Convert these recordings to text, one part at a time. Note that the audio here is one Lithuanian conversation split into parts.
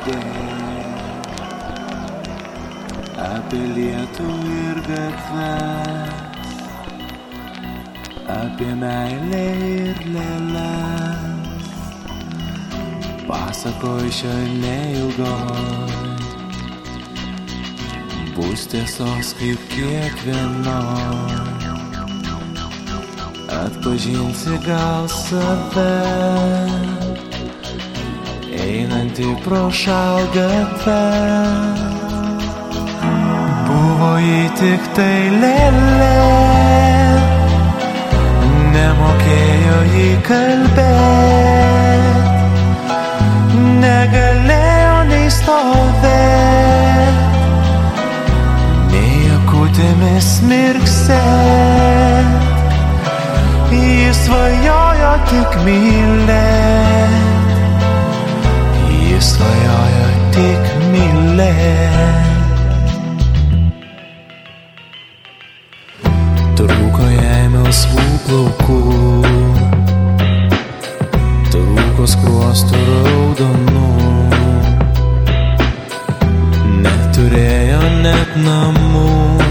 Apie lietų ir gatves, apie meilę ir lėles, pasakoju šioj neilgoj, bus tiesos kaip kiekvienoj. Atpažinsi gal save, einantį pro šalgatą. Buvo jį tik tai lėlė, nemokėjo jį kalbėt, negalėjo nei stovėt, nei akutėmis mirksėt. Jis svajojo tik mylėt, jis svajojo tik mylėt. Trūko jai melsvų plaukų, trūko skruostų raudonų, neturėjo net namų,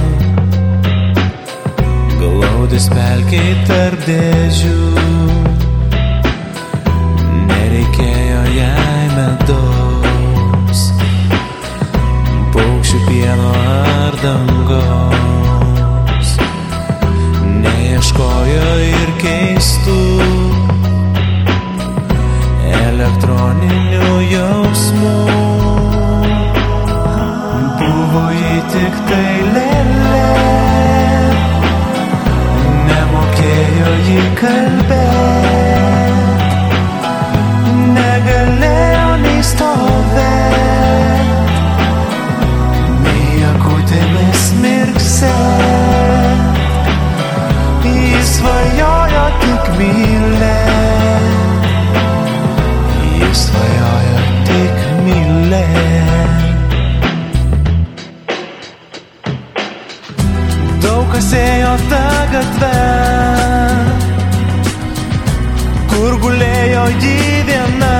glaudės pelkei tarp dėžių, nereikėjo jai medaus, paukščių pieno ar dangaus, neieškojo ir keistų elektroninių jausmų. Buvo jį tik tai lėlė, nemokėjo jį kalbėt, negalėjo nei stovėt, nei akutėmis mirksėt. Jis svajojo tik mylėt, jis svajojo tik mylėt. Daug kas ėjo tą gatvę, kur gulėjo jį viena,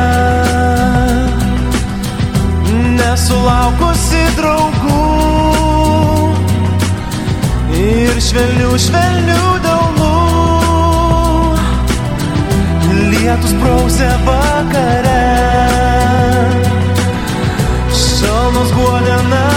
nesulaukusi draugų ir švelnių delnų. Lietus prausė vakare, šalnos guodė naktį.